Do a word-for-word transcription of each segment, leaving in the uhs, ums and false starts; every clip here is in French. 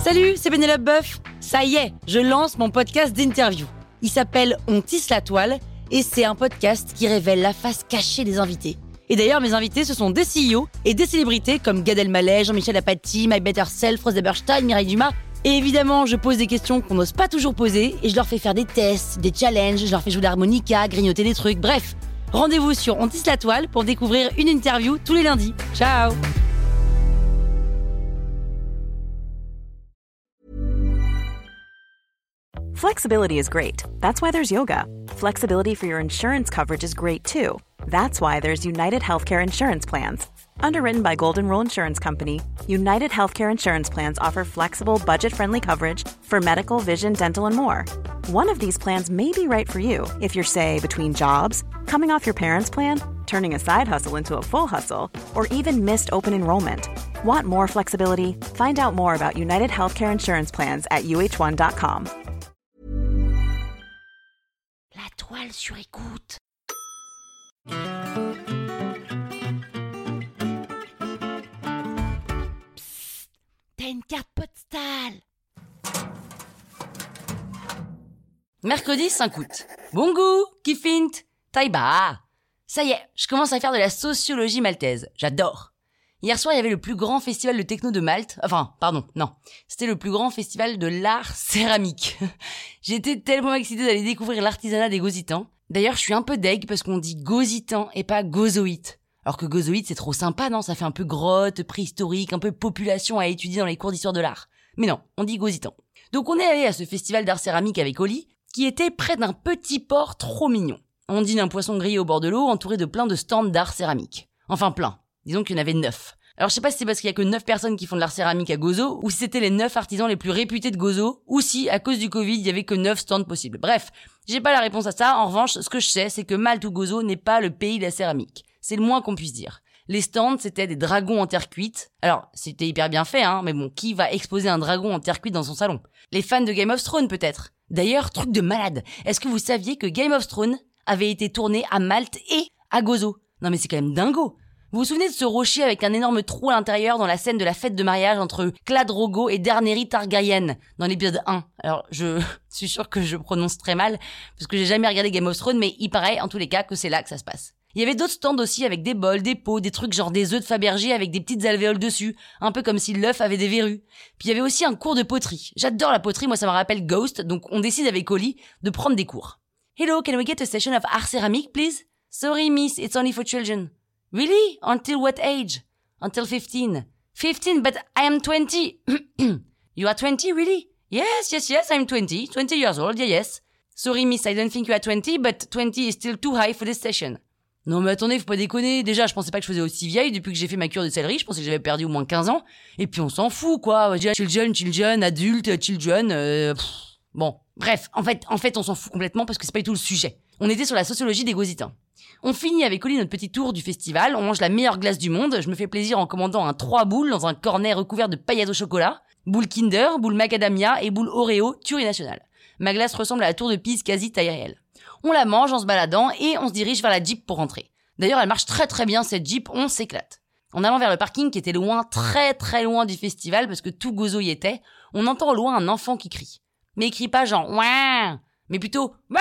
Salut, c'est Pénélope Boeuf. Ça y est, je lance mon podcast d'interview. Il s'appelle On tisse la toile et c'est un podcast qui révèle la face cachée des invités. Et d'ailleurs, mes invités, ce sont des C E O et des célébrités comme Gad Elmaleh, Jean-Michel Apathy, My Better Self, Rose Eberstein, Mireille Dumas. Et évidemment, je pose des questions qu'on n'ose pas toujours poser et je leur fais faire des tests, des challenges, je leur fais jouer l'harmonica, grignoter des trucs, bref. Rendez-vous sur On tisse la toile pour découvrir une interview tous les lundis. Ciao! Flexibility is great. That's why there's yoga. Flexibility for your insurance coverage is great too. That's why there's United Healthcare Insurance Plans. Underwritten by Golden Rule Insurance Company, United Healthcare Insurance Plans offer flexible, budget-friendly coverage for medical, vision, dental, and more. One of these plans may be right for you if you're, say, between jobs, coming off your parents' plan, turning a side hustle into a full hustle, or even missed open enrollment. Want more flexibility? Find out more about United Healthcare Insurance Plans at U H one dot com. La toile sur écoute. Psst, t'as une carte postale. Mercredi cinq août. Bon goût, Kifint, Taïba. Ça y est, je commence à faire de la sociologie maltaise. J'adore. Hier soir, il y avait le plus grand festival de techno de Malte. Enfin, pardon, non. C'était le plus grand festival de l'art céramique. J'étais tellement excitée d'aller découvrir l'artisanat des Gozitans. D'ailleurs, je suis un peu deg parce qu'on dit Gozitan et pas Gozoïte. Alors que Gozoïte, c'est trop sympa, non? Ça fait un peu grotte, préhistorique, un peu population à étudier dans les cours d'histoire de l'art. Mais non, on dit Gozitan. Donc on est allé à ce festival d'art céramique avec Oli, qui était près d'un petit port trop mignon. On dîne un poisson grillé au bord de l'eau, entouré de plein de stands d'art céramique. Enfin plein. Disons qu'il y en avait neuf. Alors je sais pas si c'est parce qu'il y a que neuf personnes qui font de l'art céramique à Gozo, ou si c'était les neuf artisans les plus réputés de Gozo, ou si, à cause du Covid, il y avait que neuf stands possibles. Bref, j'ai pas la réponse à ça. En revanche, ce que je sais, c'est que Malte ou Gozo n'est pas le pays de la céramique. C'est le moins qu'on puisse dire. Les stands, c'était des dragons en terre cuite. Alors, c'était hyper bien fait, hein, mais bon, qui va exposer un dragon en terre cuite dans son salon? Les fans de Game of Thrones, peut-être. D'ailleurs, truc de malade, est-ce que vous saviez que Game of Thrones avait été tourné à Malte et à Gozo? Non mais c'est quand même dingo. Vous vous souvenez de ce rocher avec un énorme trou à l'intérieur dans la scène de la fête de mariage entre Khal Drogo et Daenerys Targaryen dans l'épisode un? Alors, je suis sûre que je prononce très mal parce que j'ai jamais regardé Game of Thrones, mais il paraît en tous les cas que c'est là que ça se passe. Il y avait d'autres stands aussi avec des bols, des pots, des trucs genre des œufs de Fabergé avec des petites alvéoles dessus, un peu comme si l'œuf avait des verrues. Puis il y avait aussi un cours de poterie. J'adore la poterie, moi ça me rappelle Ghost, donc on décide avec Oli de prendre des cours. Hello, can we get a session of art ceramic, please? Sorry, miss, it's only for children. Really? Until what age? Until fifteen. fifteen, but I am twenty. You are twenty, really? Yes, yes, yes, I'm twenty. twenty years old, yeah, yes. Sorry, miss, I don't think you are twenty, but twenty is still too high for this session. Non mais attendez, faut pas déconner. Déjà, je pensais pas que je faisais aussi vieille depuis que j'ai fait ma cure de céleri. Je pensais que j'avais perdu au moins quinze ans. Et puis on s'en fout, quoi. Children, children, adulte, children, euh, pff. Bon, bref, en fait, en fait, on s'en fout complètement parce que c'est pas du tout le sujet. On était sur la sociologie des Gozitans. On finit avec Oli notre petit tour du festival, on mange la meilleure glace du monde, je me fais plaisir en commandant un trois boules dans un cornet recouvert de paillettes au chocolat, boule Kinder, boule macadamia et boule Oreo, tuerie nationale. Ma glace ressemble à la tour de Pise quasi taille réelle. On la mange en se baladant et on se dirige vers la Jeep pour rentrer. D'ailleurs, elle marche très très bien cette Jeep, on s'éclate. En allant vers le parking qui était loin, très très loin du festival parce que tout Gozo y était, on entend au loin un enfant qui crie. Mais il crie pas genre « Ouah !» mais plutôt « Ouah !»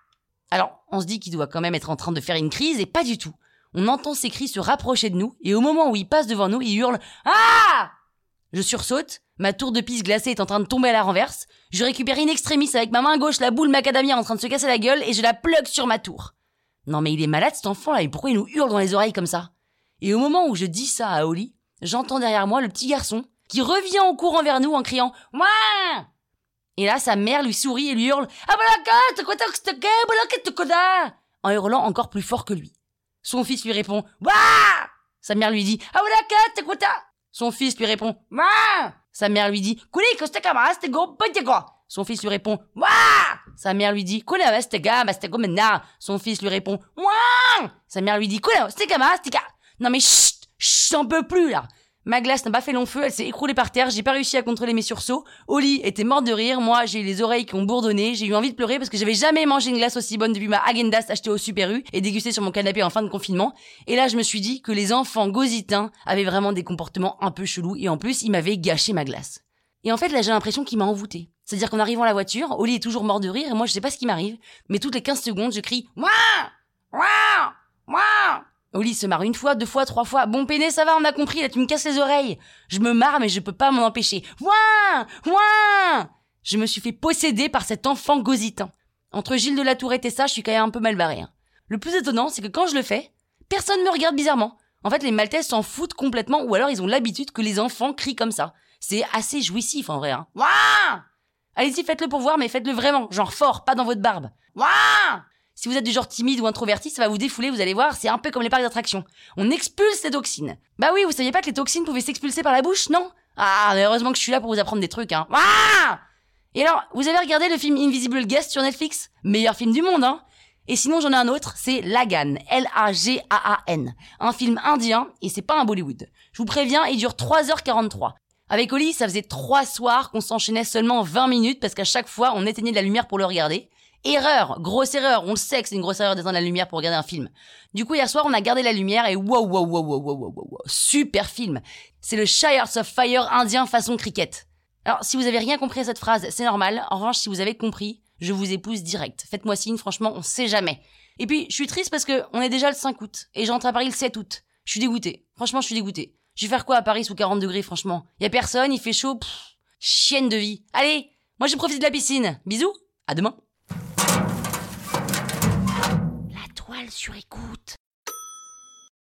Alors, on se dit qu'il doit quand même être en train de faire une crise, et pas du tout. On entend ses cris se rapprocher de nous, et au moment où il passe devant nous, il hurle « Ah !» Je sursaute, ma tour de Pise glacée est en train de tomber à la renverse, je récupère in extremis avec ma main gauche la boule macadamia en train de se casser la gueule, et je la plug sur ma tour. Non mais il est malade cet enfant-là, et pourquoi il nous hurle dans les oreilles comme ça? Et au moment où je dis ça à Oli, j'entends derrière moi le petit garçon, qui revient en courant vers nous en criant « Ouah !» Et là, sa mère lui sourit et lui hurle « en hurlant encore plus fort que lui. Son fils lui répond « Wah !» Sa mère lui dit « Son fils lui répond « Wah !» Sa mère lui dit « Son fils lui répond « Wah !» Sa mère lui dit « Son fils lui répond « Wah !» Sa mère lui dit « Non mais chut, chut, j'en peux plus là !» Ma glace n'a pas fait long feu, elle s'est écroulée par terre, j'ai pas réussi à contrôler mes sursauts. Oli était morte de rire, moi j'ai eu les oreilles qui ont bourdonné, j'ai eu envie de pleurer parce que j'avais jamais mangé une glace aussi bonne depuis ma Häagen-Dazs achetée au Super U et dégustée sur mon canapé en fin de confinement. Et là je me suis dit que les enfants gozitins avaient vraiment des comportements un peu chelous et en plus ils m'avaient gâché ma glace. Et en fait, là, j'ai l'impression qu'il m'a envoûté. C'est-à-dire qu'en arrivant à la voiture, Oli est toujours mort de rire et moi, je sais pas ce qui m'arrive, mais toutes les quinze secondes, je crie « Wouah Wouah Wouah !» Oli se marre une fois, deux fois, trois fois. « Bon, Péné, ça va, on a compris, là, tu me casses les oreilles. » Je me marre, mais je peux pas m'en empêcher. « Wouah Wouah !» Je me suis fait posséder par cet enfant gositant. Entre Gilles de la Tourette et ça, je suis quand même un peu mal barré. Hein. Le plus étonnant, c'est que quand je le fais, personne me regarde bizarrement. En fait, les Maltaises s'en foutent complètement, ou alors ils ont l'habitude que les enfants crient comme ça. C'est assez jouissif, en vrai. Hein. Wouah Allez-y, faites-le pour voir, mais faites-le vraiment. Genre fort, pas dans votre barbe. Wouah Si vous êtes du genre timide ou introverti, ça va vous défouler, vous allez voir, c'est un peu comme les parcs d'attractions. On expulse les toxines. Bah oui, vous saviez pas que les toxines pouvaient s'expulser par la bouche, non? Ah, mais heureusement que je suis là pour vous apprendre des trucs, hein. Wouah Et alors, vous avez regardé le film Invisible Guest sur Netflix? Meilleur film du monde, hein. Et sinon, j'en ai un autre, c'est Lagan, L A G A A N. Un film indien, et c'est pas un Bollywood. Je vous préviens, il dure trois heures quarante-trois. Avec Oli, ça faisait trois soirs qu'on s'enchaînait seulement vingt minutes parce qu'à chaque fois, on éteignait de la lumière pour le regarder. Erreur, grosse erreur, on le sait que c'est une grosse erreur d'éteindre la lumière pour regarder un film. Du coup, hier soir, on a gardé la lumière et wow, wow, wow, wow, wow, wow, wow, super film. C'est le Shires of Fire indien façon cricket. Alors, si vous avez rien compris à cette phrase, c'est normal. En revanche, si vous avez compris, je vous épouse direct. Faites-moi signe, franchement, on sait jamais. Et puis, je suis triste parce que on est déjà le cinq août et j'entre à Paris le sept août. Je suis dégoûtée. Franchement, je suis dégoûtée. Je vais faire quoi à Paris sous quarante degrés, franchement? Y a personne, il fait chaud, pff, chienne de vie. Allez, moi je profite de la piscine. Bisous, à demain. La toile sur écoute.